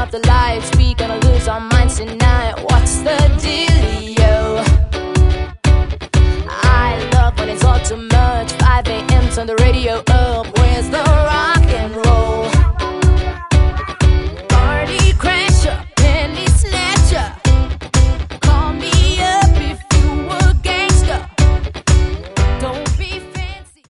off the lights, we gonna lose our minds tonight. What's the dealio? I love when it's all too much. 5 a.m. turn the radio up.